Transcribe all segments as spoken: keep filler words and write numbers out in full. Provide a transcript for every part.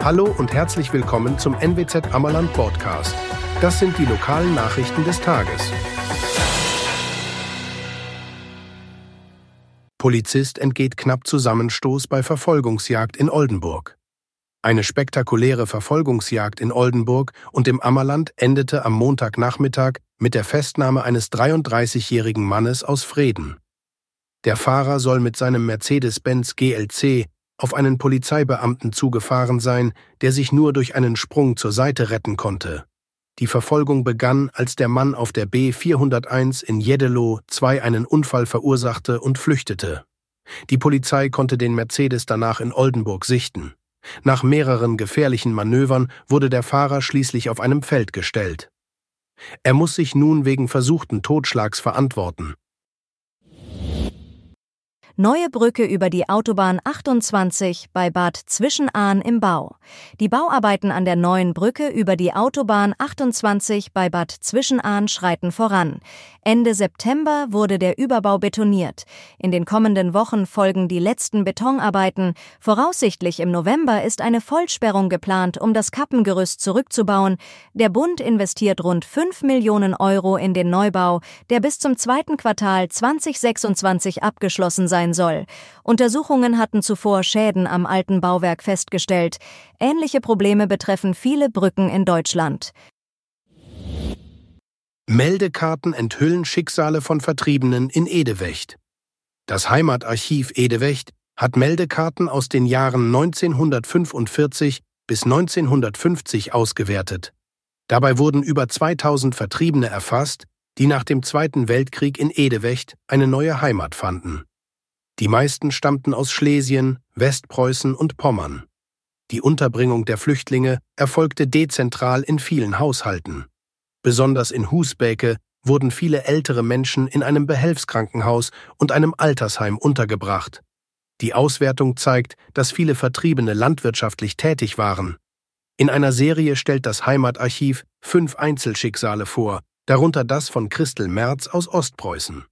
Hallo und herzlich willkommen zum N W Z Ammerland Podcast. Das sind die lokalen Nachrichten des Tages. Polizist entgeht knapp Zusammenstoß bei Verfolgungsjagd in Oldenburg. Eine spektakuläre Verfolgungsjagd in Oldenburg und im Ammerland endete am Montagnachmittag mit der Festnahme eines dreiunddreißigjährigen Mannes aus Vreden. Der Fahrer soll mit seinem Mercedes-Benz G L C auf einen Polizeibeamten zugefahren sein, der sich nur durch einen Sprung zur Seite retten konnte. Die Verfolgung begann, als der Mann auf der B vierhunderteins in Jeddelo zwei einen Unfall verursachte und flüchtete. Die Polizei konnte den Mercedes danach in Oldenburg sichten. Nach mehreren gefährlichen Manövern wurde der Fahrer schließlich auf einem Feld gestellt. Er muss sich nun wegen versuchten Totschlags verantworten. Neue Brücke über die Autobahn achtundzwanzig bei Bad Zwischenahn im Bau. Die Bauarbeiten an der neuen Brücke über die Autobahn achtundzwanzig bei Bad Zwischenahn schreiten voran. Ende September wurde der Überbau betoniert. In den kommenden Wochen folgen die letzten Betonarbeiten. Voraussichtlich im November ist eine Vollsperrung geplant, um das Kappengerüst zurückzubauen. Der Bund investiert rund fünf Millionen Euro in den Neubau, der bis zum zweiten Quartal zweitausendsechsundzwanzig abgeschlossen sein soll. Untersuchungen hatten zuvor Schäden am alten Bauwerk festgestellt. Ähnliche Probleme betreffen viele Brücken in Deutschland. Meldekarten enthüllen Schicksale von Vertriebenen in Edewecht. Das Heimatarchiv Edewecht hat Meldekarten aus den Jahren neunzehnhundertfünfundvierzig bis neunzehnhundertfünfzig ausgewertet. Dabei wurden über zweitausend Vertriebene erfasst, die nach dem Zweiten Weltkrieg in Edewecht eine neue Heimat fanden. Die meisten stammten aus Schlesien, Westpreußen und Pommern. Die Unterbringung der Flüchtlinge erfolgte dezentral in vielen Haushalten. Besonders in Husbeke wurden viele ältere Menschen in einem Behelfskrankenhaus und einem Altersheim untergebracht. Die Auswertung zeigt, dass viele Vertriebene landwirtschaftlich tätig waren. In einer Serie stellt das Heimatarchiv fünf Einzelschicksale vor, darunter das von Christel Merz aus Ostpreußen.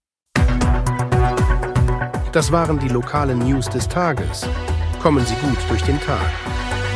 Das waren die lokalen News des Tages. Kommen Sie gut durch den Tag.